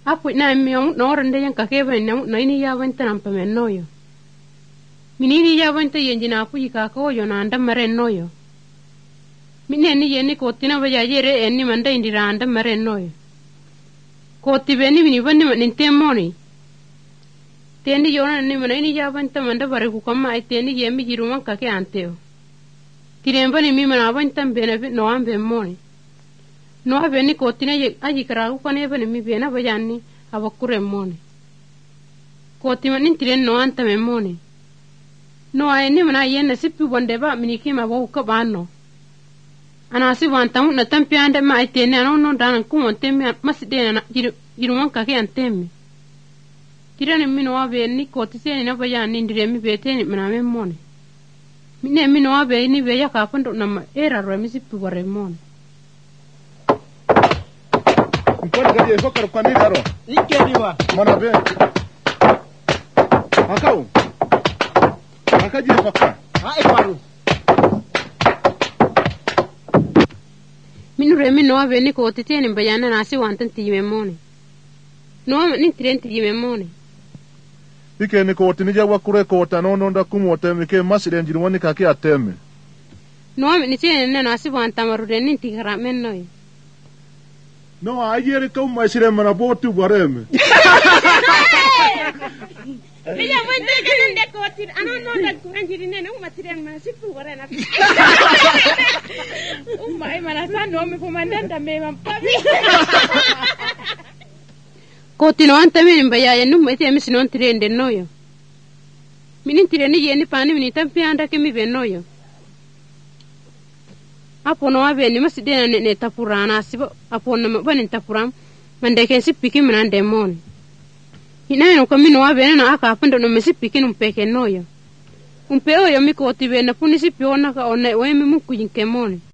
Apu na miong no rende yang kakebe na ini ya wenta nampa menoyo. Minini ya wenta yenjina apu yikako yo na anda mare noyo. Mine ni yeni kotina baya yere enni manda indira anda mare noyo. Koti beni mini bani ninte moni. Teni yona ni mana ini ya wenta manda bare kukama ai teni yemi jiruma kake anteo. Tiremba ni mi mana wenta bene no ambe moni. No aveni kotina aji karagu kane bani mi bena bayani abakure moni. Koti manin tiren no anta me moni. No aeni mana yena sipi bondeba miniki ma wo ka bano. Anasi wanta na tampi ande ma itene no danan kumon temi maside na jiruman kake antemi. Tirani mino aveni koti seni na bayani ndiremi beteni mana me moni. Mine mino aveni beya kapando na era ro mi sipi bare moni. Mponi gaje fokar kwani daro. Ike diwa. Mana be. Akau. Akaji fokar. Ha iparu. Minu remi no aveni ko titeni bayana nasi wantan tijime moni. No ni tiren tijime moni. Ike ni ko tinija wakure ko tanono nda kumote mike masiden jirwani kake ateme. No ni tiren nasi wantan marude ni tigara menno. No ayere kau masire mana botu bareme. Mija wente kanan de kotir ano da kuranjiri nene umatiren mana sipu barena. Umai mana sando mi komandanta me mampabi. Kotino anta min bayaya num ite mi sinon tirende noyo. Minin tireni yeni pani mini tampi anda ke mi benoyo. Apo no ave ni masidena ne tapurana sibo apo no bani tapuram mandeke sipiki mana demon. Ina no kamino ave na aka apando no mesipiki num peke noyo. Umpeo yo mi koti be na puni sipiona ka ona we mi muku yinkemoni.